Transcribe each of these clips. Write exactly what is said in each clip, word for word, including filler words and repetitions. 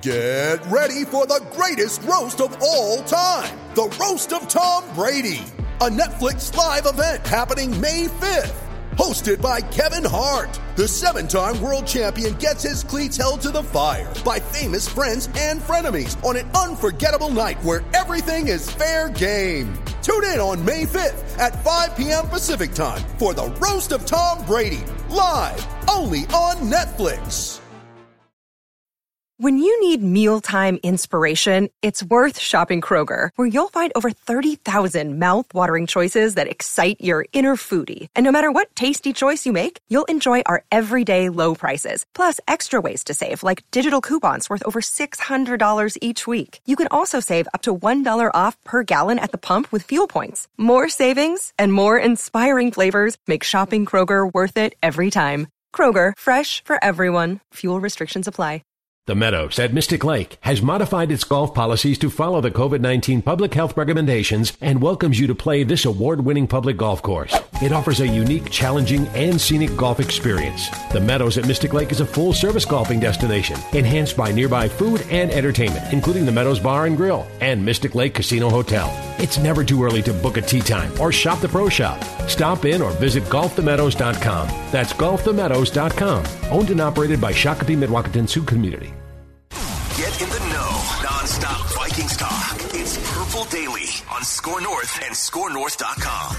Get ready for the greatest roast of all time, the Roast of Tom Brady, a Netflix live event happening May fifth. Hosted by Kevin Hart, the seven-time world champion gets his cleats held to the fire by famous friends and frenemies on an unforgettable night where everything is fair game. Tune in on May fifth at five p.m. Pacific time for the Roast of Tom Brady, live only on Netflix. When you need mealtime inspiration, it's worth shopping Kroger, where you'll find over thirty thousand mouth-watering choices that excite your inner foodie. And no matter what tasty choice you make, you'll enjoy our everyday low prices, plus extra ways to save, like digital coupons worth over six hundred dollars each week. You can also save up to one dollar off per gallon at the pump with fuel points. More savings and more inspiring flavors make shopping Kroger worth it every time. Kroger, fresh for everyone. Fuel restrictions apply. The Meadows at Mystic Lake has modified its golf policies to follow the COVID nineteen public health recommendations and welcomes you to play this award-winning public golf course. It offers a unique, challenging, and scenic golf experience. The Meadows at Mystic Lake is a full-service golfing destination, enhanced by nearby food and entertainment, including the Meadows Bar and Grill and Mystic Lake Casino Hotel. It's never too early to book a tee time or shop the pro shop. Stop in or visit golf the meadows dot com. That's golf the meadows dot com. Owned and operated by Shakopee Midwakaton Sioux Community. Get in the know. Non-stop Vikings talk. It's Purple Daily on Score North and score north dot com.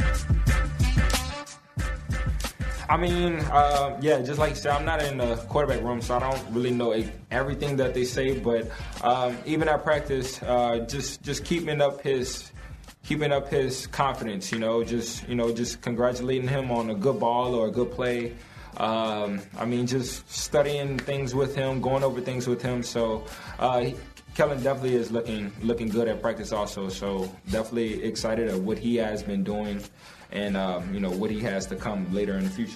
I mean, uh, yeah, just like you said, I'm not in the quarterback room, so I don't really know everything that they say. But um, even at practice, uh, just just keeping up his keeping up his confidence. You know, just you know, just congratulating him on a good ball or a good play. Um, I mean, just studying things with him, going over things with him. So uh, Kellen definitely is looking looking good at practice also. So definitely excited of what he has been doing and, um, you know, what he has to come later in the future.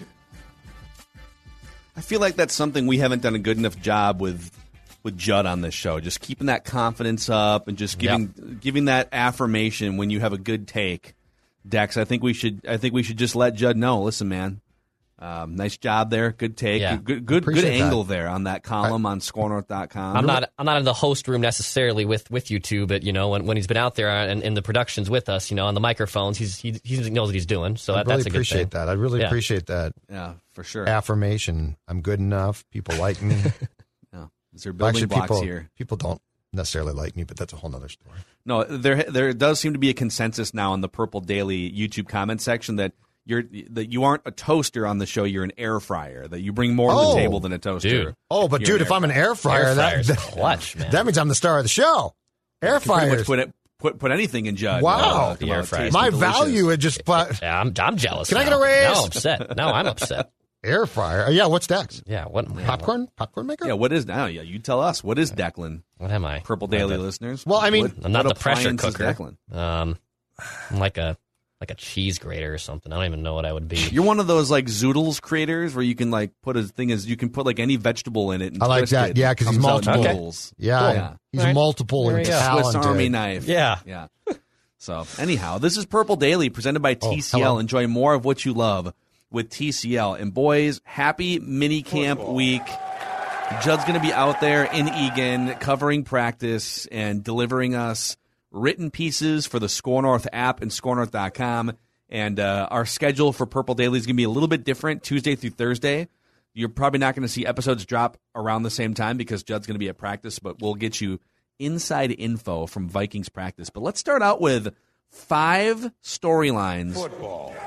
I feel like that's something we haven't done a good enough job with with Judd on this show, just keeping that confidence up and just giving yep. giving that affirmation when you have a good take. Dex, I think we should I think we should just let Judd know, listen, man, Um, nice job there. Good take. Yeah. Good good, good angle that. there on that column I, on score north dot com. I'm not I'm not in the host room necessarily with, with you two, but you know when, when he's been out there and in the productions with us, you know, on the microphones, he's he, he knows what he's doing. So I that, really that's a good appreciate thing. that. I really yeah. appreciate that. Yeah, for sure. Affirmation. I'm good enough. People like me. yeah. Is there building Actually, blocks people, here? People don't necessarily like me, but that's a whole other story. No, there there does seem to be a consensus now in the Purple Daily YouTube comment section that You're that you aren't a toaster on the show. You're an air fryer. That you bring more oh, to the table than a toaster. Dude. Oh, but dude, if I'm an air fryer, air that, that clutch, man. that means I'm the star of the show. Air fryer. Put it, put put anything in Judd. Wow, uh, the air fryer. My delicious. value had just. Put, yeah, I'm I'm jealous. Can now. I get a raise? No, I'm upset. No, I'm upset. Air fryer. Yeah, what's Dex? Yeah, what popcorn? Yeah, what, popcorn maker? Yeah, what is now? Yeah, you tell us. What is Declan? What am I? Purple Daily listeners. Well, I mean, what, I'm not the pressure appliance is cooker. Declan? Um, I'm like a. Like a cheese grater or something. I don't even know what I would be. You're one of those like Zoodles creators where you can like put a thing as you can put like any vegetable in it. And I like twist that. It. Yeah, because he's multiple. Okay. Yeah, cool. yeah, he's right. multiple and talented. Swiss Army knife. Yeah, yeah. So anyhow, this is Purple Daily presented by T C L. Oh, Enjoy more of what you love with T C L. And boys, happy mini camp Football. week. Judd's going to be out there in Eagan covering practice and delivering us written pieces for the Score North app and score north dot com. And uh, our schedule for Purple Daily is going to be a little bit different Tuesday through Thursday. You're probably not going to see episodes drop around the same time because Judd's going to be at practice, but we'll get you inside info from Vikings practice. But let's start out with five storylines. Football.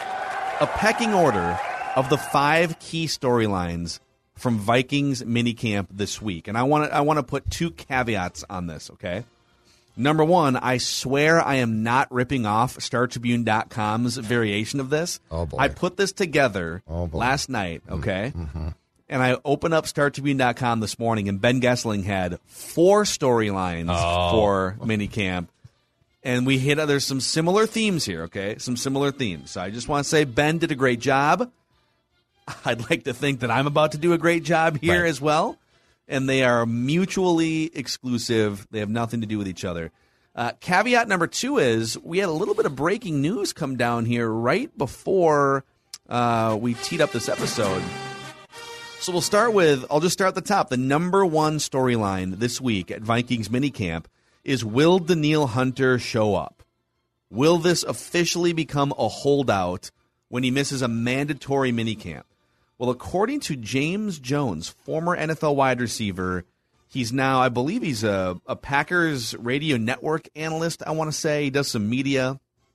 A pecking order of the five key storylines from Vikings minicamp this week. And I want to I want to put two caveats on this, okay? Number one, I swear I am not ripping off Star Tribune dot com's variation of this. Oh, boy. I put this together oh, boy. last night, okay? Mm-hmm. And I opened up Star Tribune dot com this morning, and Ben Gessling had four storylines oh. for minicamp. And we hit, there's some similar themes here, okay? Some similar themes. So I just want to say Ben did a great job. I'd like to think that I'm about to do a great job here right. as well. And they are mutually exclusive. They have nothing to do with each other. Uh, caveat number two is we had a little bit of breaking news come down here right before uh, we teed up this episode. So we'll start with, I'll just start at the top. The number one storyline this week at Vikings minicamp is, will Danielle Hunter show up? Will this officially become a holdout when he misses a mandatory minicamp? Well, according to James Jones, former N F L wide receiver, he's now, I believe he's a, a Packers radio network analyst, I want to say. He does some media.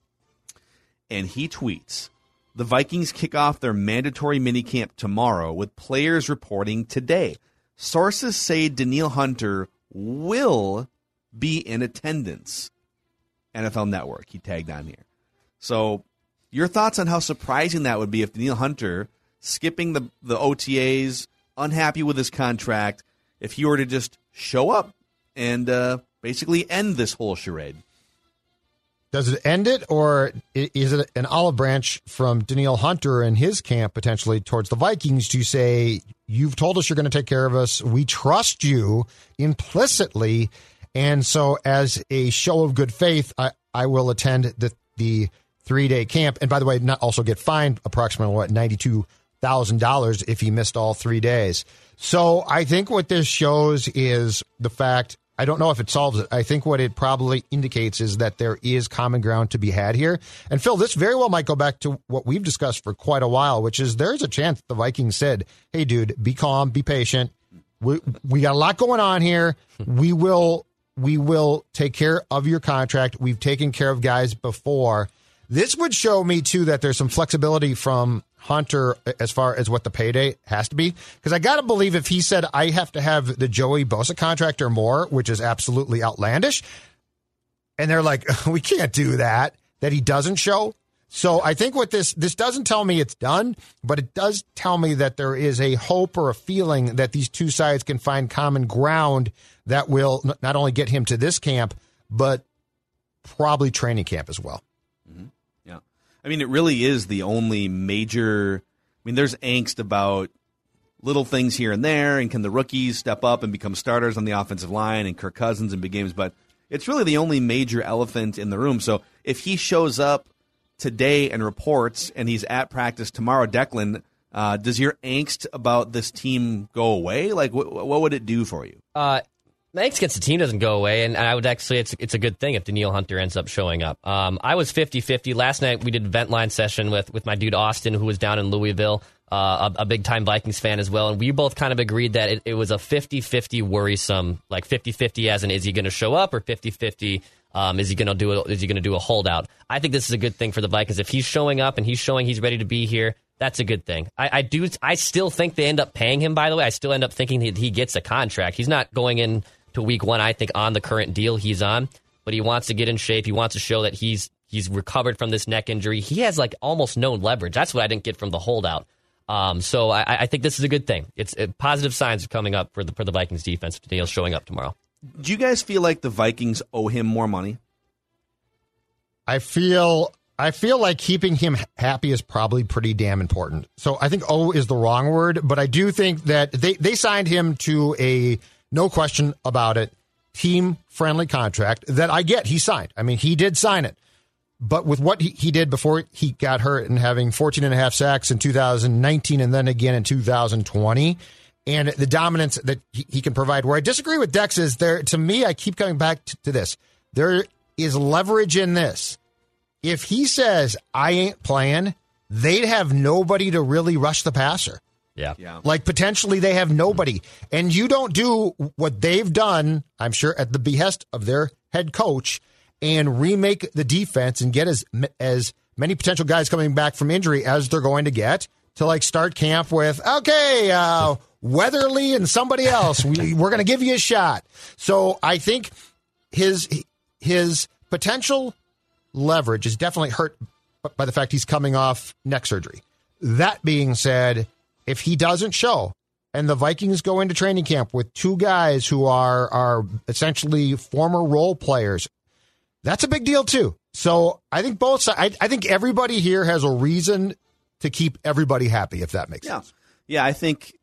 And he tweets, the Vikings kick off their mandatory minicamp tomorrow with players reporting today. Sources say Danielle Hunter will be in attendance. N F L Network, he tagged on here. So your thoughts on how surprising that would be if Danielle Hunter, skipping the, the O T As, unhappy with his contract, if he were to just show up and uh, basically end this whole charade? Does it end it, or is it an olive branch from Danielle Hunter and his camp potentially towards the Vikings to say, you've told us you're going to take care of us, we trust you implicitly, and so as a show of good faith, I, I will attend the, the three-day camp, and by the way, not also get fined approximately, what, ninety-two thousand dollars if he missed all three days. So I think what this shows is the fact, I don't know if it solves it. I think what it probably indicates is that there is common ground to be had here. And Phil, this very well might go back to what we've discussed for quite a while, which is there's a chance the Vikings said, hey, dude, be calm, be patient. We we got a lot going on here. We will we will take care of your contract. We've taken care of guys before. This would show me, too, that there's some flexibility from Hunter as far as what the payday has to be. Because I got to believe if he said, I have to have the Joey Bosa contract or more, which is absolutely outlandish, and they're like, we can't do that, that he doesn't show. So I think what this, this doesn't tell me it's done, but it does tell me that there is a hope or a feeling that these two sides can find common ground that will not only get him to this camp, but probably training camp as well. Mm-hmm. Yeah. I mean, it really is the only major, I mean, there's angst about little things here and there, and can the rookies step up and become starters on the offensive line and Kirk Cousins in big games, but it's really the only major elephant in the room. So if he shows up today and reports and he's at practice tomorrow, Declan, uh, does your angst about this team go away? Like, wh- what would it do for you? Uh, My angst against the team doesn't go away, and I would actually, it's it's a good thing if Danielle Hunter ends up showing up. Um, I was fifty-fifty. Last night we did a vent line session with, with my dude Austin, who was down in Louisville, uh, a, a big-time Vikings fan as well, and we both kind of agreed that it, it was a fifty-fifty worrisome, like fifty-fifty as in, is he going to show up, or fifty-fifty, um, is he going to do a, is he going to do a holdout? I think this is a good thing for the Vikings. If he's showing up and he's showing he's ready to be here, that's a good thing. I, I do. I still think they end up paying him, by the way. I still end up thinking that he gets a contract. He's not going in to week one, I think, on the current deal he's on, but he wants to get in shape. He wants to show that he's he's recovered from this neck injury. He has like almost no leverage. That's what I didn't get from the holdout. Um, so I, I think this is a good thing. It's it, positive signs are coming up for the for the Vikings defense. Daniel's showing up tomorrow. Do you guys feel like the Vikings owe him more money? I feel I feel like keeping him happy is probably pretty damn important. So I think "oh" is the wrong word, but I do think that they, they signed him to a, no question about it, team-friendly contract that I get he signed. I mean, he did sign it. But with what he, he did before he got hurt and having fourteen and a half sacks in two thousand nineteen and then again in two thousand twenty, and the dominance that he, he can provide, where I disagree with Dex is there, to me, I keep coming back to, to this. There is leverage in this. If he says, I ain't playing, they'd have nobody to really rush the passer. Yeah. yeah. Like, potentially they have nobody. And you don't do what they've done, I'm sure, at the behest of their head coach, and remake the defense and get as as many potential guys coming back from injury as they're going to get to, like, start camp with, okay, uh, Weatherly and somebody else. We, we're going to give you a shot. So I think his his potential leverage is definitely hurt by the fact he's coming off neck surgery. That being said, if he doesn't show and the Vikings go into training camp with two guys who are are essentially former role players, that's a big deal too. So I think both sides, I, I think everybody here has a reason to keep everybody happy, if that makes yeah. sense. Yeah, I think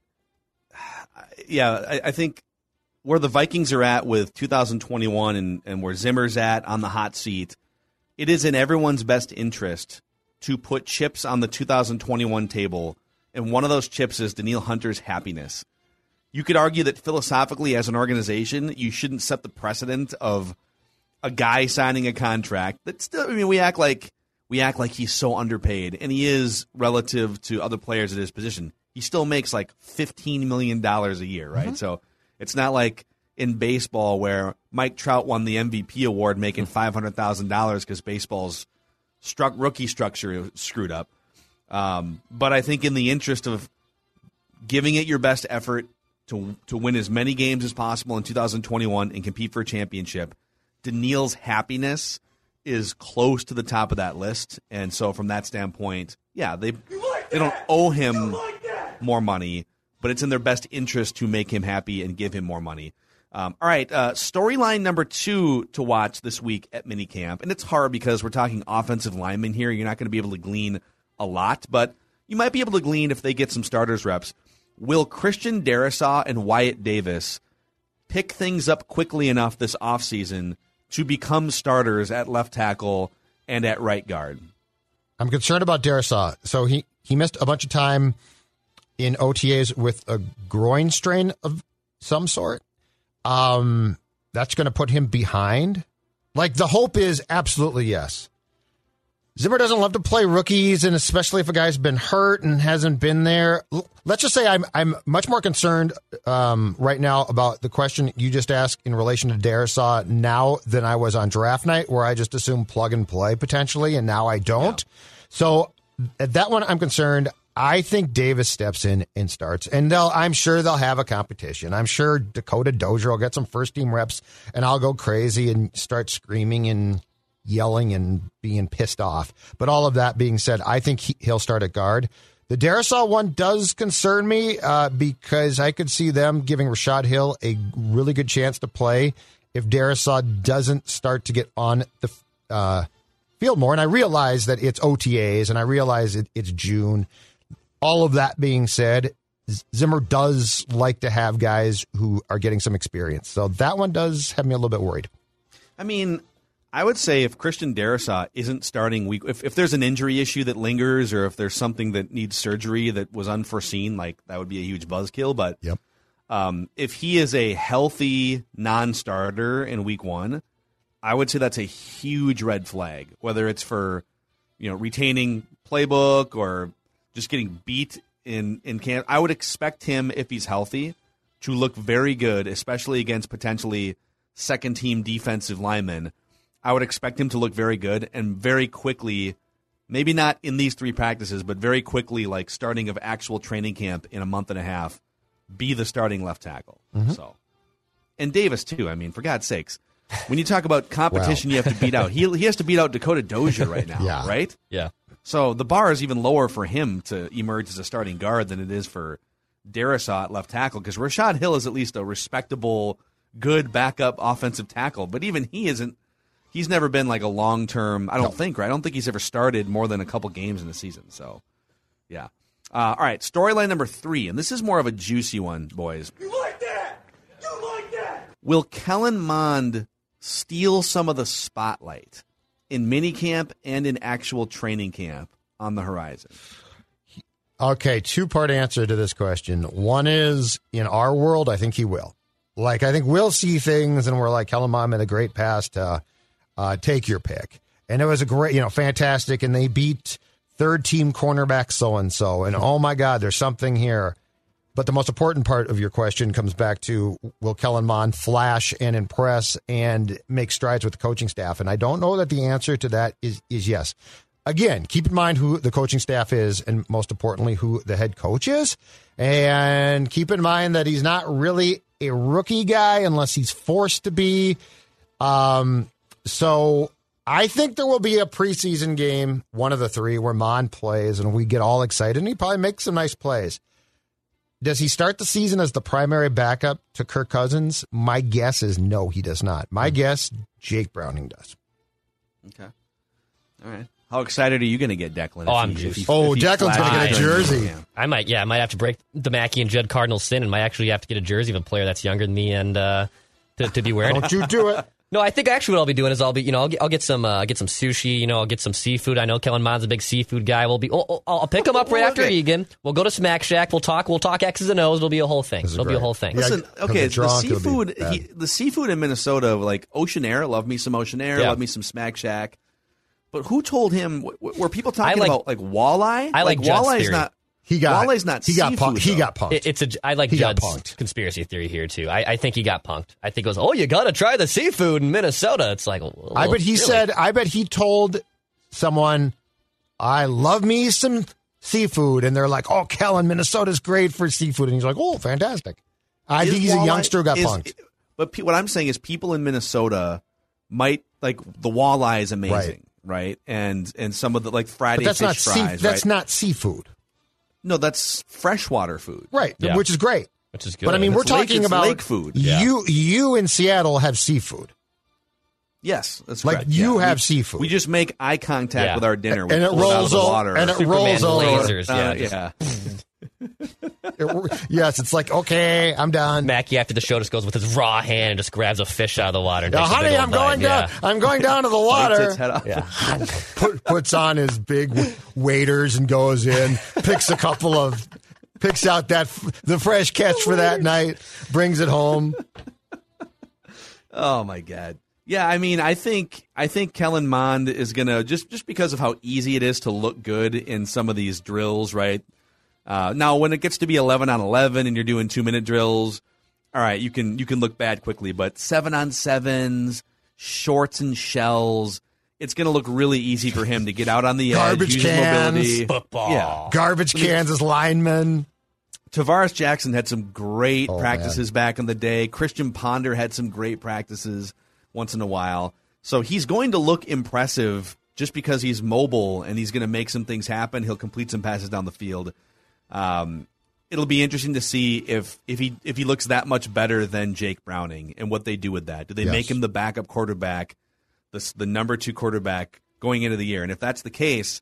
yeah, I, I think where the Vikings are at with two thousand twenty-one and, and where Zimmer's at on the hot seat, it is in everyone's best interest to put chips on the two thousand twenty-one table and one of those chips is Danielle Hunter's happiness. You could argue that philosophically, as an organization, you shouldn't set the precedent of a guy signing a contract that still. I mean, we act like we act like he's so underpaid, and he is relative to other players at his position. He still makes like fifteen million dollars a year, right? Mm-hmm. So it's not like in baseball where Mike Trout won the M V P award making five hundred thousand dollars because baseball's struck rookie structure screwed up. Um, but I think in the interest of giving it your best effort to to win as many games as possible in two thousand twenty-one and compete for a championship, Daniil's happiness is close to the top of that list. And so from that standpoint, yeah, they like they don't owe him like more money, but it's in their best interest to make him happy and give him more money. Um, all right, uh, storyline number two to watch this week at minicamp. And it's hard because we're talking offensive linemen here. You're not going to be able to glean a lot, but you might be able to glean if they get some starters reps. Will Christian Darrisaw and Wyatt Davis pick things up quickly enough this offseason to become starters at left tackle and at right guard? I'm concerned about Darrisaw. So he, he missed a bunch of time in O T As with a groin strain of some sort. Um, that's going to put him behind. Like, the hope is absolutely yes. Zimmer doesn't love to play rookies, and especially if a guy's been hurt and hasn't been there. Let's just say I'm I'm much more concerned um, right now about the question you just asked in relation to Darrisaw now than I was on draft night, where I just assumed plug and play potentially, and now I don't. Yeah. So at that one, I'm concerned. I think Davis steps in and starts, and they'll. I'm sure they'll have a competition. I'm sure Dakota Dozier will get some first team reps, and I'll go crazy and start screaming and yelling and being pissed off. But all of that being said, I think he, he'll start at guard. The Darrisaw one does concern me uh, because I could see them giving Rashad Hill a really good chance to play if Darrisaw doesn't start to get on the uh, field more. And I realize that it's O T As, and I realize it, it's June. All of that being said, Zimmer does like to have guys who are getting some experience. So that one does have me a little bit worried. I mean, I would say if Christian Darrisaw isn't starting week, if, if there's an injury issue that lingers or if there's something that needs surgery that was unforeseen, like that would be a huge buzzkill. But yep. um, if he is a healthy non-starter in week one, I would say that's a huge red flag, whether it's for, you know, retaining playbook or just getting beat in, in camp. I would expect him, if he's healthy, to look very good, especially against potentially second-team defensive linemen. I would expect him to look very good and very quickly, maybe not in these three practices, but very quickly, like starting of actual training camp in a month and a half, be the starting left tackle. Mm-hmm. So, and Davis, too. I mean, for God's sakes. When you talk about competition well. you have to beat out, he, he has to beat out Dakota Dozier right now, yeah. right? Yeah. So the bar is even lower for him to emerge as a starting guard than it is for Darrisaw at left tackle, because Rashad Hill is at least a respectable, good backup offensive tackle. But even he isn't, he's never been like a long-term, I don't no. think, right? I don't think he's ever started more than a couple games in the season. So, yeah. Uh, all right, storyline number three, and this is more of a juicy one, boys. You like that? You like that? Will Kellen Mond steal some of the spotlight in minicamp and in actual training camp on the horizon? Okay, two-part answer to this question. One is, in our world, I think he will. Like, I think we'll see things, and we're like, Kellen Mond made a great pass to uh, take your pick. And it was a great, you know, fantastic, and they beat third-team cornerback so-and-so, and oh, my God, there's something here. But the most important part of your question comes back to, will Kellen Mond flash and impress and make strides with the coaching staff? And I don't know that the answer to that is, is yes. Again, keep in mind who the coaching staff is, and most importantly, who the head coach is. And keep in mind that he's not really a rookie guy unless he's forced to be. Um, so I think there will be a preseason game, one of the three, where Mond plays, and we get all excited, and he probably makes some nice plays. Does he start the season as the primary backup to Kirk Cousins? My guess is no, he does not. My mm-hmm. guess, Jake Browning does. Okay. All right. How excited are you going to get, Declan? Oh, I'm juiced. Oh, Declan's going to get a jersey. Yeah. I might, yeah, I might have to break the Mackey and Judd Cardinal sin and might actually have to get a jersey of a player that's younger than me and uh, to, to be wearing Don't it. Don't you do it. No, I think actually what I'll be doing is I'll be, you know, I'll get, I'll get some, uh, get some sushi. You know, I'll get some seafood. I know Kellen Mond's a big seafood guy. We'll be, oh, oh, I'll pick him up right after okay. Egan. We'll go to Smack Shack. We'll talk. We'll talk X's and O's. It'll be a whole thing. It'll great. be a whole thing. Listen, Yeah, okay, drunk, the seafood, he, the seafood in Minnesota, like Ocean Air, love me some Ocean Air, Yeah. love me some Smack Shack. But who told him? W- were people talking like- about like walleye? I like Judd's walleye's theory. not. He got walleye's not. He got seafood, punked. He though. got punked. It, it's a. I like He got Judd's punked. conspiracy theory here too. I, I think he got punked. I think it was, oh, you got to try the seafood in Minnesota. It's like, well, I bet he really? said. I bet he told someone, "I love me some seafood," and they're like, "Oh, Kellen, Minnesota's great for seafood," and he's like, "Oh, fantastic." I Is think he's a walleye- youngster who got is- punked. But pe- what I'm saying is, people in Minnesota might like the walleye is amazing, right? And and some of the like Friday But that's fish not sea, fries, that's right? not seafood, No, that's freshwater food. right? Yeah. Which is great. Which is good. But I mean, we're It's lake- talking it's about lake food. You you in Seattle have seafood. Yes, that's Like, correct. you Yeah. have We- seafood. We just make eye contact Yeah. with our dinner, we And it pull out of rolls the over- water. and it Superman rolls over. lasers. Uh, Yeah, just- yeah. It- yes, it's like, okay, I'm done. Mackie after the show just goes with his raw hand and just grabs a fish out of the water. And Now, takes a honey, big old I'm going bite. down. I'm going down to the Bites water. its head off. Yeah. Put, puts on his big waders and goes in. Picks a couple of, picks out that the fresh catch for that night. Brings it home. Oh my God. Yeah, I mean, I think I think Kellen Mond is gonna just just because of how easy it is to look good in some of these drills, right? Uh, now, when it gets to be eleven on eleven and you're doing two minute drills, all right, you can you can look bad quickly. But seven on sevens, shorts and shells, it's gonna look really easy for him to get out on the Garbage edge, use his cans, mobility. football. Yeah. Garbage cans as linemen. Tavares Jackson had some great Oh, practices back in the day. Christian Ponder had some great practices once in a while. So he's going to look impressive just because he's mobile and he's going to make some things happen. He'll complete some passes down the field. Um, it'll be interesting to see if if he if he looks that much better than Jake Browning and what they do with that. Do they Yes. make him the backup quarterback, the the number two quarterback going into the year? And if that's the case,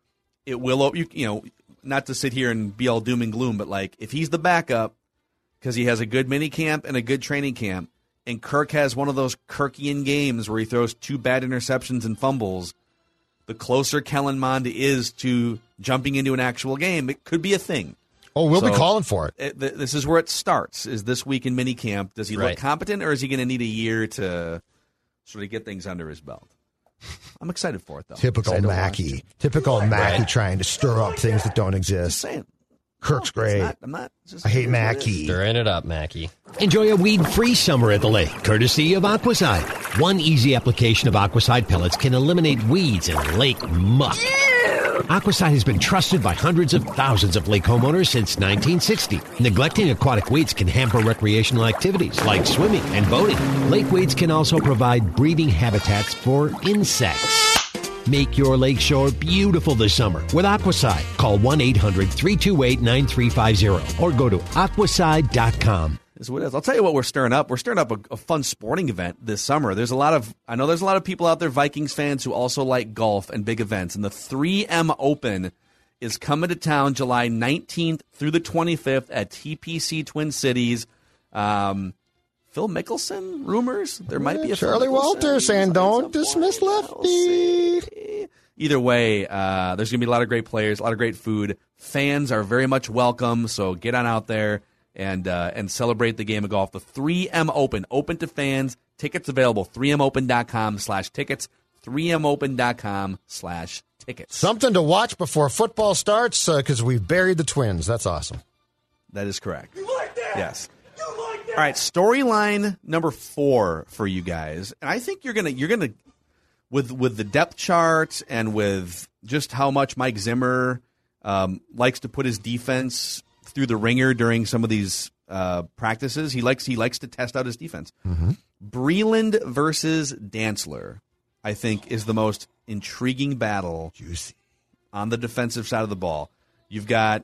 it will you, you know not to sit here and be all doom and gloom, but like if he's the backup because he has a good mini camp and a good training camp, and Kirk has one of those Kirkian games where he throws two bad interceptions and fumbles, the closer Kellen Mond is to jumping into an actual game, it could be a thing. Oh, we'll So, be calling for it. it- th- This is where it starts, is this week in minicamp. Does he Right. look competent, or is he going to need a year to sort of get things under his belt? I'm excited for it, though. Typical Excited to watch Mackey. it. Typical Mackey trying to stir up things that don't Just exist. saying. Kirk's No, it's great. not- I'm not. it's just- I hate it is what it is. Mackey. Stirring it up, Mackie. Enjoy a weed-free summer at the lake, courtesy of Aquaside. One easy application of Aquaside pellets can eliminate weeds and lake muck. Aquaside has been trusted by hundreds of thousands of lake homeowners since nineteen sixty. Neglecting aquatic weeds can hamper recreational activities like swimming and boating. Lake weeds can also provide breeding habitats for insects. Make your lakeshore beautiful this summer with Aquaside. Call one eight hundred three two eight nine three five zero or go to aquaside dot com. Is what it is. I'll tell you what we're stirring up. We're stirring up a, a fun sporting event this summer. There's a lot of I know there's a lot of people out there, Vikings fans, who also like golf and big events. And the three M Open is coming to town July nineteenth through the twenty-fifth at T P C Twin Cities. Um, Phil Mickelson rumors there might be a Phil Charlie Mickelson Walter saying, at "Don't some dismiss point. We'll Lefty." see. Either way, uh, there's going to be a lot of great players, a lot of great food. Fans are very much welcome, so get on out there and uh, and celebrate the game of golf. The three M Open, open to fans. Tickets available, three m open dot com slash tickets, three m open dot com slash tickets. Something to watch before football starts because we've buried the Twins. That's awesome. That is correct. You like that? Yes. You like that? All right, storyline number four for you guys, and I think you're gonna you're gonna with with the depth chart and with just how much Mike Zimmer um, likes to put his defense through the ringer during some of these uh, practices. He likes he likes to test out his defense. Mm-hmm. Breland versus Dantzler, I think, is the most intriguing battle Juicy. on the defensive side of the ball. You've got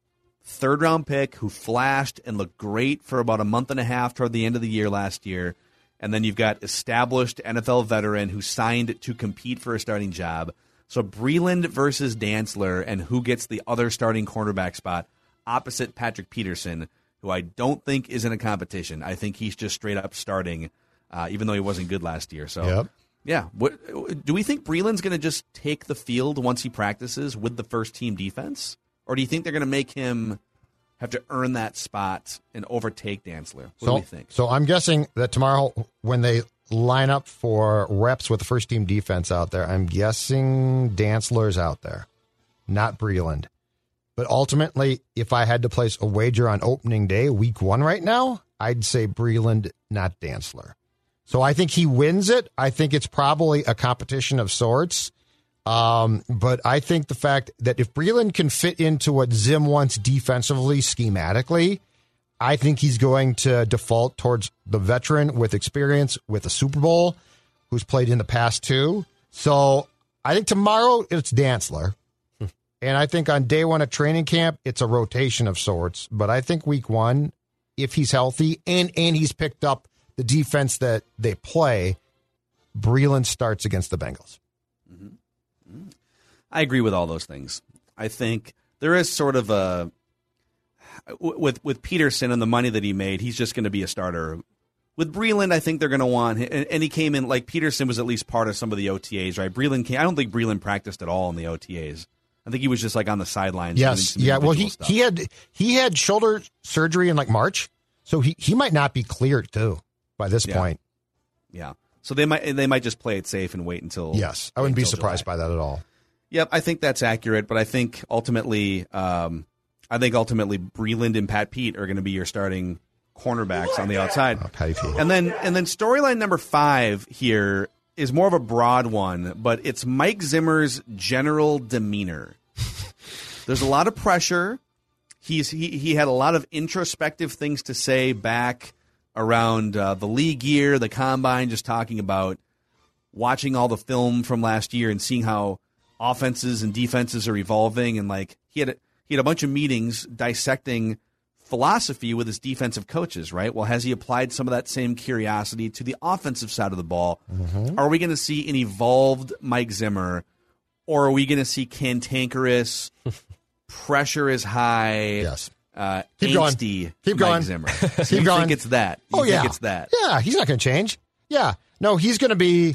third round pick who flashed and looked great for about a month and a half toward the end of the year last year. And then you've got established N F L veteran who signed to compete for a starting job. So Breland versus Dantzler, and who gets the other starting cornerback spot opposite Patrick Peterson, who I don't think is in a competition. I think he's just straight up starting. uh, even though he wasn't good last year. So, Yep. yeah. What, do we think Breland's going to just take the field once he practices with the first-team defense? Or do you think they're going to make him have to earn that spot and overtake Dantzler? What so, do we think? So I'm guessing that tomorrow when they line up for reps with the first-team defense out there, I'm guessing Dantzler's out there, not Breland. But ultimately, if I had to place a wager on opening day, week one right now, I'd say Breland, not Dantzler. So I think he wins it. I think it's probably a competition of sorts. Um, but I think the fact that if Breland can fit into what Zim wants defensively, schematically, I think he's going to default towards the veteran with experience with a Super Bowl who's played in the past too. So I think tomorrow it's Dantzler. And I think on day one of training camp, it's a rotation of sorts. But I think week one, if he's healthy and, and he's picked up the defense that they play, Breland starts against the Bengals. Mm-hmm. Mm-hmm. I agree with all those things. I think there is sort of a, with with Peterson and the money that he made, he's just going to be a starter. With Breland, I think they're going to want him, and, and he came in, like Peterson was at least part of some of the O T As, right? Breland came, I don't think Breland practiced at all in the O T As. I think he was just like on the sidelines. Yes, yeah. Well, he stuff. he had he had shoulder surgery in like March, so he, he might not be cleared too by this yeah. point. Yeah, so they might they might just play it safe and wait until. Yes, I wouldn't be surprised July. by that at all. Yep, I think that's accurate, but I think ultimately, um, I think ultimately Breland and Pat Pete are going to be your starting cornerbacks on the outside. Oh, Patty Pete. And then and then storyline number five here is more of a broad one, but it's Mike Zimmer's general demeanor. There's a lot of pressure. He's he he had a lot of introspective things to say back around uh, the league year, the combine, just talking about watching all the film from last year and seeing how offenses and defenses are evolving. And like he had a, he had a bunch of meetings dissecting philosophy with his defensive coaches, right? Well, has he applied some of that same curiosity to the offensive side of the ball? Mm-hmm. Are we going to see an evolved Mike Zimmer, or are we going to see cantankerous, pressure is high, yes, uh, Keep angsty going. Keep Mike going. Zimmer? Keep you going. think it's that? You oh, think yeah. it's that? Yeah, he's not going to change. Yeah. No, he's going to be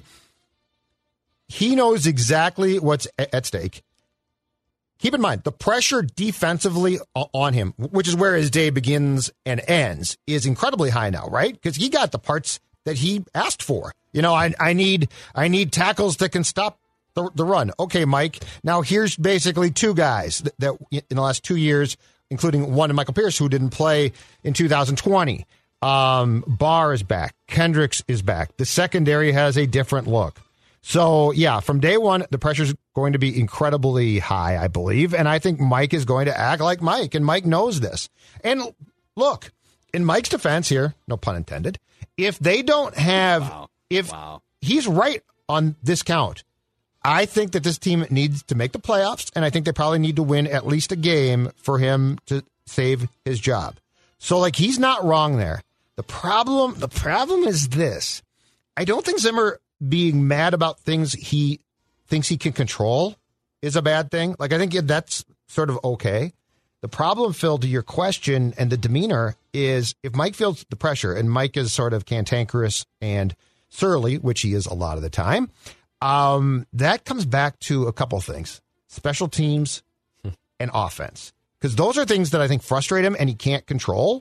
– he knows exactly what's at stake. Keep in mind, the pressure defensively on him, which is where his day begins and ends, is incredibly high now, right? Because he got the parts that he asked for. You know, I, I need I need tackles that can stop the, the run. Okay, Mike, now here's basically two guys that, that in the last two years, including one in Michael Pierce, who didn't play in two thousand twenty. Um, Barr is back. Kendricks is back. The secondary has a different look. So, yeah, from day one, the pressure is going to be incredibly high, I believe. And I think Mike is going to act like Mike, and Mike knows this. And look, in Mike's defense here, no pun intended, if they don't have, wow. if wow. he's right on this count, I think that this team needs to make the playoffs, and I think they probably need to win at least a game for him to save his job. So, like, he's not wrong there. The problem, the problem is this. I don't think Zimmer being mad about things he thinks he can control is a bad thing. Like, I think that's sort of okay. The problem, Phil, to your question and the demeanor is if Mike feels the pressure, and Mike is sort of cantankerous and surly, which he is a lot of the time, um, that comes back to a couple things, special teams and offense. Because those are things that I think frustrate him and he can't control.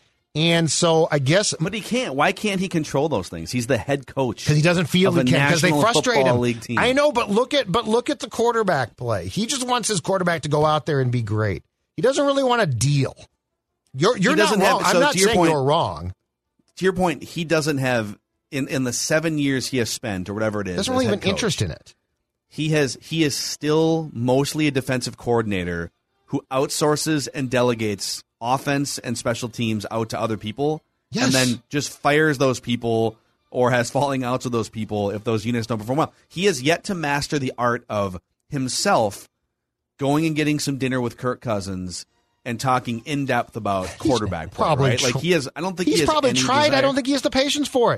And so I guess, but he can't. Why can't he control those things? He's the head coach because he doesn't feel he can. Because they frustrate him. League team. I know, but look at but look at the quarterback play. He just wants his quarterback to go out there and be great. He doesn't really want to deal. You're you're not wrong. Have, so I'm not to your saying point, you're wrong. To your point, he doesn't have in in the seven years he has spent or whatever it is. Doesn't really have an interest in it. He has. He is still mostly a defensive coordinator who outsources and delegates offense and special teams out to other people. Yes. And then just fires those people or has falling outs with those people if those units don't perform well. He has yet to master the art of himself going and getting some dinner with Kirk Cousins and talking in depth about quarterback play, probably right? tr- like he has. I don't think he's he has probably any tried. desire. I don't think he has the patience for it.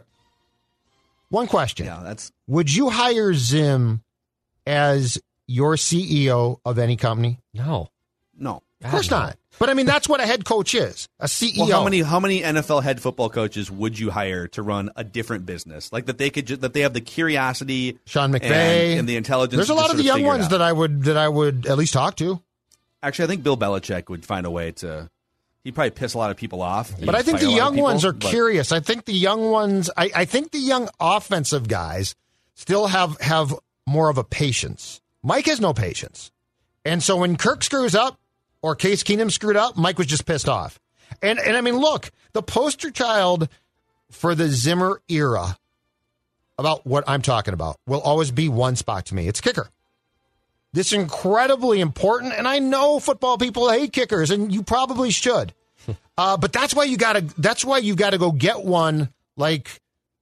One question: Yeah, that's. Would you hire Zim as your C E O of any company? No, no, of course not. But I mean, that's what a head coach is, a C E O. Well, how many how many N F L head football coaches would you hire to run a different business? Like that they could ju- that they have the curiosity, Sean McVay, and, and the intelligence. There's a lot of the young ones that I would that I would at least talk to. Actually, I think Bill Belichick would find a way to. He'd probably piss a lot of people off. But I think the young people, ones are but. curious. I think the young ones. I, I think the young offensive guys still have have more of a patience. Mike has no patience, and so when Kirk screws up. Or Case Keenum screwed up, Mike was just pissed off. And and I mean, look, the poster child for the Zimmer era about what I'm talking about will always be one spot to me. It's kicker. This is incredibly important, and I know football people hate kickers, and you probably should. uh, but that's why you gotta that's why you gotta go get one like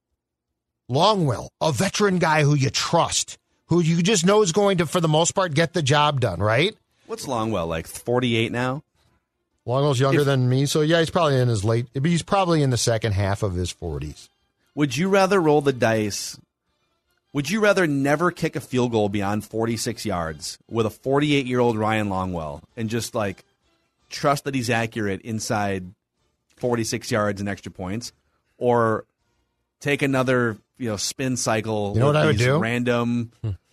Longwell, a veteran guy who you trust, who you just know is going to, for the most part, get the job done, right? What's Longwell, like forty-eight now? Longwell's younger If, than me, so yeah, he's probably in his late, he's probably in the second half of his forties. Would you rather roll the dice? Would you rather never kick a field goal beyond forty-six yards with a forty-eight-year-old Ryan Longwell and just, like, trust that he's accurate inside forty-six yards and extra points? Or take another, you know, spin cycle you know with what I would these do? random...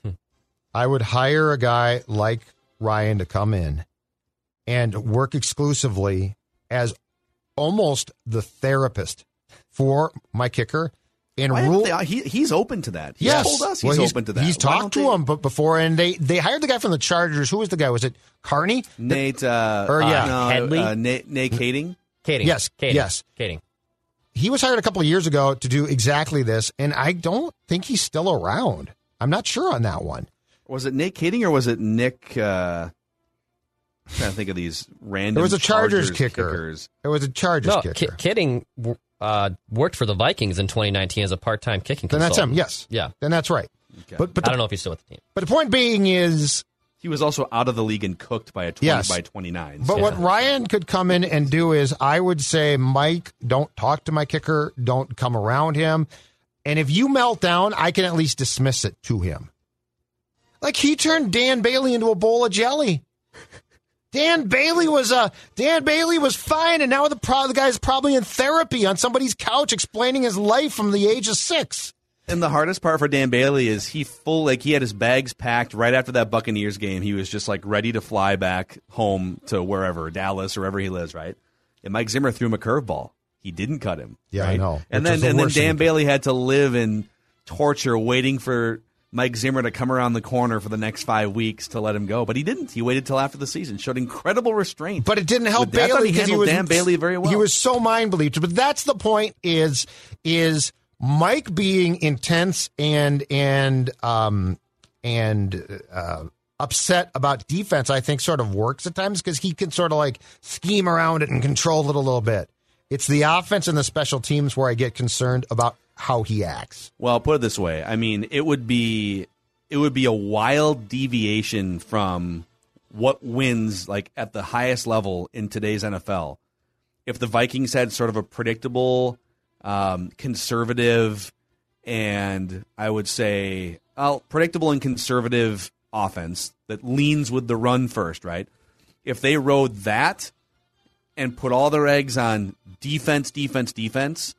I would hire a guy like Ryan to come in and work exclusively as almost the therapist for my kicker. And Why rule, they, he, he's open to that. He's yes, told us he's, well, he's open to that. He's Why talked don't to they- him but before, and they, they hired the guy from the Chargers. Who was the guy? Was it Carney? Nate, uh, Or, yeah. uh, no, Headley? uh, Nate, Nate Kading. Kading. Yes, Kading. yes. Kading. He was hired a couple of years ago to do exactly this, and I don't think he's still around. I'm not sure on that one. Was it Nate Kading or was it Nick? Uh, I'm trying to think of these random. It was a Chargers, Chargers kicker. kickers. It was a Chargers No, kicker. Ki- Kading uh, worked for the Vikings in twenty nineteen as a part-time kicking Then that's consultant. him, yes. Yeah. Then that's right. Okay. But but I the, don't know if he's still with the team. but the point being is, He was also out of the league and cooked by a twenty Yes. by twenty-nine. but so- what Ryan could come in and do is, I would say, Mike, don't talk to my kicker, don't come around him, and if you melt down, I can at least dismiss it to him. Like he turned Dan Bailey into a bowl of jelly. Dan Bailey was uh, Dan Bailey was fine, and now the, pro- the guy's probably in therapy on somebody's couch explaining his life from the age of six. And the hardest part for Dan Bailey is he full like he had his bags packed right after that Buccaneers game. He was just like ready to fly back home to wherever, Dallas or wherever he lives, right? And Mike Zimmer threw him a curveball. He didn't cut him. Yeah, I right? know. And Which then was the and then worst thing Dan he could- Bailey had to live in torture waiting for Mike Zimmer to come around the corner for the next five weeks to let him go. But he didn't. He waited till after the season. Showed incredible restraint. But it didn't help With that, I thought Bailey he because he handled was Dan Bailey very well. He was so mind believed. But that's the point. Is is Mike being intense and and um and uh, upset about defense? I think sort of works at times because he can sort of like scheme around it and control it a little bit. It's the offense and the special teams where I get concerned about how he acts. Well, put it this way. I mean, it would be it would be a wild deviation from what wins like at the highest level in today's N F L if the Vikings had sort of a predictable, um, conservative, and I would say well, predictable and conservative offense that leans with the run first, right? If they rode that and put all their eggs on defense, defense, defense,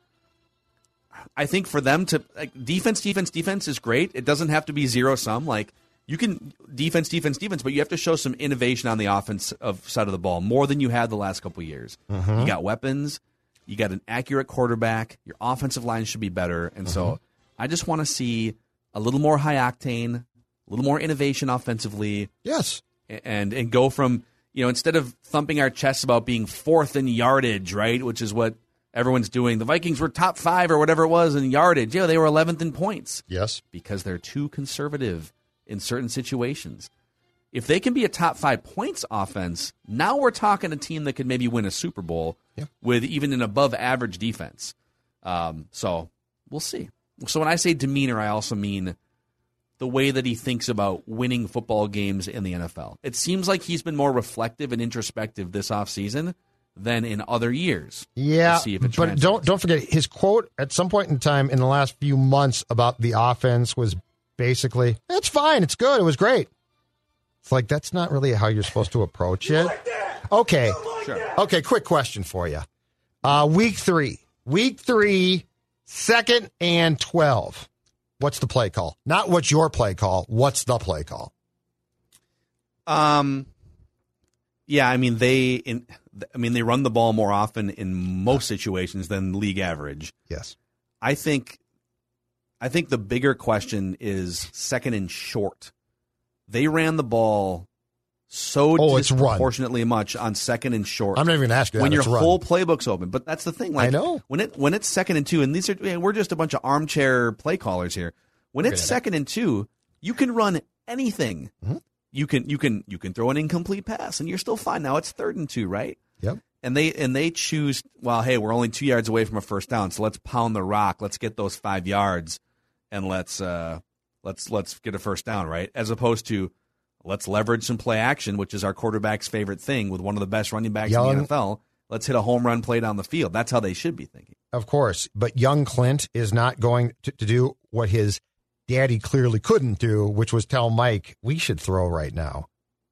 I think for them to like defense, defense, defense is great. It doesn't have to be zero sum. Like you can defense, defense, defense, but you have to show some innovation on the offense of side of the ball more than you had the last couple of years. Mm-hmm. You got weapons, you got an accurate quarterback. Your offensive line should be better, and mm-hmm. so I just want to see a little more high octane, a little more innovation offensively. Yes, and and go from you know instead of thumping our chests about being fourth in yardage, right, which is what everyone's doing. The Vikings were top five or whatever it was in yardage. Yeah, they were eleventh in points. Yes. Because they're too conservative in certain situations. If they can be a top five points offense, now we're talking a team that could maybe win a Super Bowl yeah. with even an above average defense. Um, so we'll see. So when I say demeanor, I also mean the way that he thinks about winning football games in the N F L. It seems like he's been more reflective and introspective this offseason than in other years. Yeah, see if it but don't don't forget his quote at some point in time in the last few months about the offense was basically, "It's fine, it's good, it was great." It's like that's not really how you're supposed to approach it. Like that? Okay. Sure. Okay, quick question for you. Uh, week three. Week three, second and twelve. What's the play call? Not what's your play call. What's the play call? Um, yeah, I mean they in, I mean they run the ball more often in most situations than league average. Yes. I think I think the bigger question is second and short. They ran the ball so oh, disproportionately much on second and short. I'm not even going to ask you that. When your it's whole run. playbook's open. But that's the thing. Like, I know. When it when it's second and two, and these are we're just a bunch of armchair play callers here. When it's second and two, you can run anything. Mm-hmm. You can you can you can throw an incomplete pass, and you're still fine. Now it's third and two, right? Yep. And they and they choose. Well, hey, we're only two yards away from a first down, so let's pound the rock. Let's get those five yards, and let's uh, let's let's get a first down, right? As opposed to let's leverage some play action, which is our quarterback's favorite thing with one of the best running backs Young, in the N F L. Let's hit a home run play down the field. That's how they should be thinking. Of course, but young Clint is not going to, to do what his daddy clearly couldn't do, which was tell Mike, we should throw right now.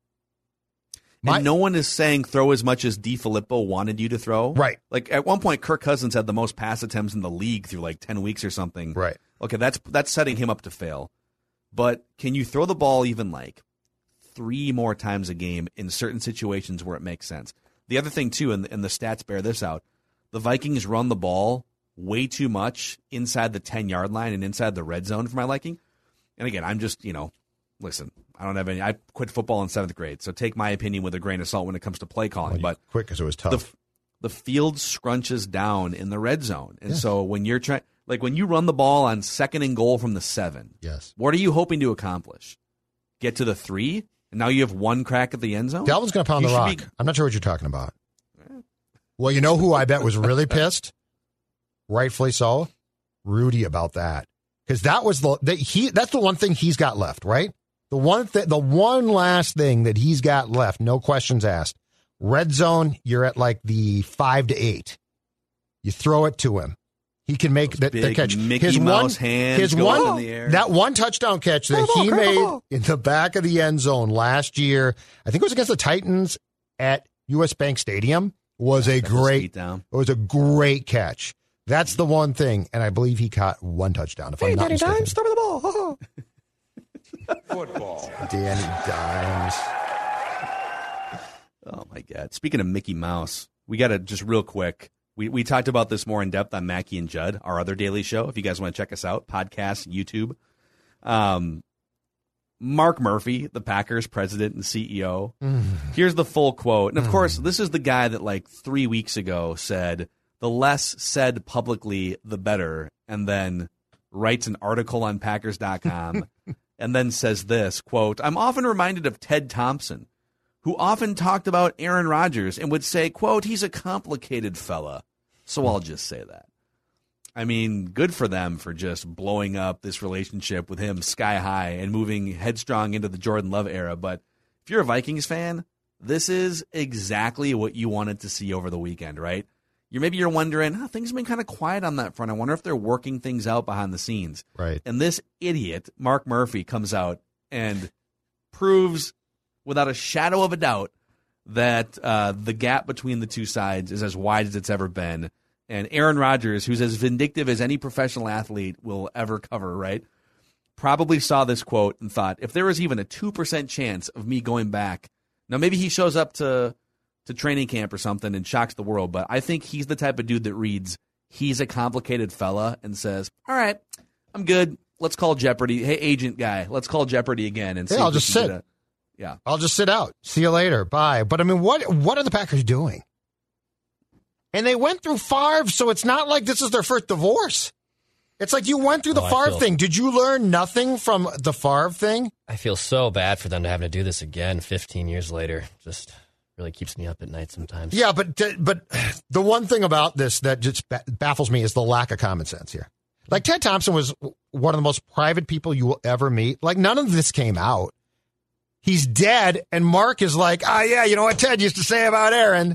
My, and no one is saying throw as much as DeFilippo wanted you to throw. Right. Like at one point, Kirk Cousins had the most pass attempts in the league through like ten weeks or something. Right. Okay, that's that's setting him up to fail. But can you throw the ball even like three more times a game in certain situations where it makes sense? The other thing, too, and, and the stats bear this out, the Vikings run the ball way too much inside the ten-yard line and inside the red zone for my liking. And again, I'm just, you know, listen, I don't have any. I quit football in seventh grade, so take my opinion with a grain of salt when it comes to play calling. Well, but quick because it was tough. The, the field scrunches down in the red zone, and yes. so when you're trying, like when you run the ball on second and goal from the seven, yes, what are you hoping to accomplish? Get to the three, and now you have one crack at the end zone. Dalvin's going to pound you the rock. Be... I'm not sure what you're talking about. Well, you know who I bet was really pissed, rightfully so, Rudy about that. Because that was the, the he. That's the one thing he's got left, right? The one th- the one last thing that he's got left, no questions asked. Red zone, you're at like the five to eight. You throw it to him. He can make the, the catch. Mickey his Mouse one, hands his going one, in the air. That one touchdown catch that he made in the back of the end zone last year, I think it was against the Titans at U S Bank Stadium, was a great. It was a great catch. That's the one thing, and I believe he caught one touchdown. If hey, I'm not Danny mistaken. Dimes, throw me the ball. Football. Danny Dimes. Oh my God! Speaking of Mickey Mouse, we got to just real quick. We we talked about this more in depth on Mackie and Judd, our other daily show. If you guys want to check us out, podcast, YouTube. Um, Mark Murphy, the Packers president and C E O. Mm. Here's the full quote, and of mm. course, this is the guy that like three weeks ago said, "The less said publicly, the better," and then writes an article on Packers dot com, and then says this quote: "I'm often reminded of Ted Thompson, who often talked about Aaron Rodgers and would say, quote, he's a complicated fella. So I'll just say that." I mean, good for them for just blowing up this relationship with him sky high and moving headstrong into the Jordan Love era. But if you're a Vikings fan, this is exactly what you wanted to see over the weekend, right? You're maybe you're wondering, oh, things have been kind of quiet on that front. I wonder if they're working things out behind the scenes. Right. And this idiot, Mark Murphy, comes out and proves without a shadow of a doubt that uh, the gap between the two sides is as wide as it's ever been. And Aaron Rodgers, who's as vindictive as any professional athlete will ever cover, right, probably saw this quote and thought, if there was even a two percent chance of me going back, now maybe he shows up to, to training camp or something and shocks the world, but I think he's the type of dude that reads, he's a complicated fella, and says, all right, I'm good. Let's call Jeopardy. Hey, agent guy, let's call Jeopardy again. And see hey, I'll if just sit. A, yeah. I'll just sit out. See you later. Bye. But, I mean, what what are the Packers doing? And they went through Favre, so it's not like this is their first divorce. It's like you went through the oh, Favre feel, thing. Did you learn nothing from the Favre thing? I feel so bad for them to have to do this again fifteen years later. Just really keeps me up at night sometimes. Yeah, but but the one thing about this that just baffles me is the lack of common sense here. Like, Ted Thompson was one of the most private people you will ever meet. Like, none of this came out. He's dead, and Mark is like, ah, oh, yeah, you know what Ted used to say about Aaron.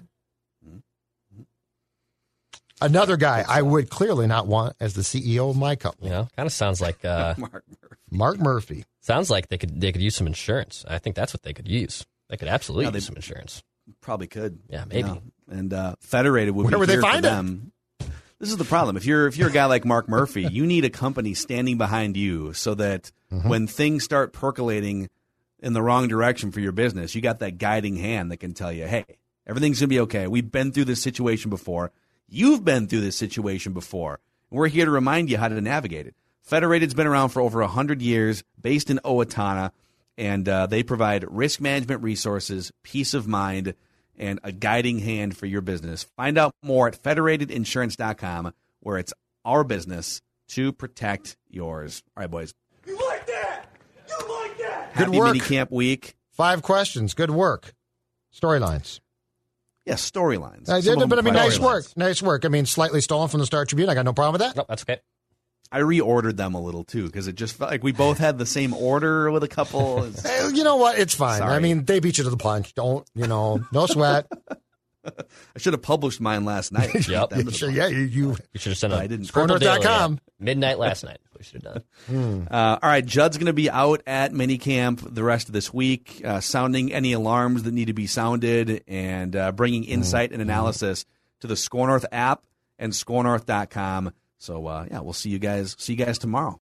Another guy I would clearly not want as the C E O of my company. You know, kind of sounds like uh, Mark Murphy. Mark Murphy. Sounds like they could they could use some insurance. I think that's what they could use. They could absolutely yeah, they, use some insurance. Probably could. Yeah, maybe. Yeah. And uh, Federated would Where be would they here find for it? them. This is the problem. If you're if you're a guy like Mark Murphy, you need a company standing behind you so that Mm-hmm. when things start percolating in the wrong direction for your business, you got that guiding hand that can tell you, hey, everything's going to be okay. We've been through this situation before. You've been through this situation before. And we're here to remind you how to navigate it. Federated's been around for over one hundred years, based in Owatonna, and uh, they provide risk management resources, peace of mind, and a guiding hand for your business. Find out more at federated insurance dot com, where it's our business to protect yours. All right, boys. You like that? You like that? Good Happy work. minicamp week. Five questions. Good work. Storylines. Yeah, storylines. I Some did, of but I them mean, nice storylines. work. Nice work. I mean, slightly stolen from the Star Tribune. I got no problem with that. No, that's okay. I reordered them a little, too, because it just felt like we both had the same order with a couple. It's- Hey, you know what? It's fine. Sorry. I mean, they beat you to the punch. Don't, you know, no sweat. I should have published mine last night. Yep. End of the Sure, yeah, you, you You should have sent But a I didn't. Purple Score North dot com. Daily at midnight last night. We should have done. Uh, all right, Judd's going to be out at minicamp the rest of this week, uh, sounding any alarms that need to be sounded and uh, bringing insight and analysis to the Score North app and score north dot com. So, uh, yeah, we'll see you guys. See you guys tomorrow.